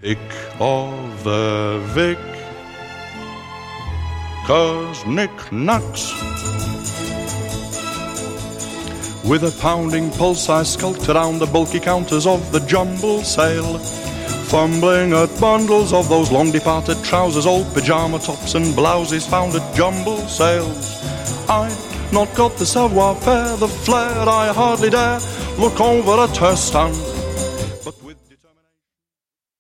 Ik of the Vic, 'cause knick-knacks. With a pounding pulse I skulked around the bulky counters of the jumble sale, fumbling at bundles of those long-departed trousers, old pyjama tops and blouses found at jumble sales. I'd not got the savoir-faire, the flair, I hardly dare look over at her stand.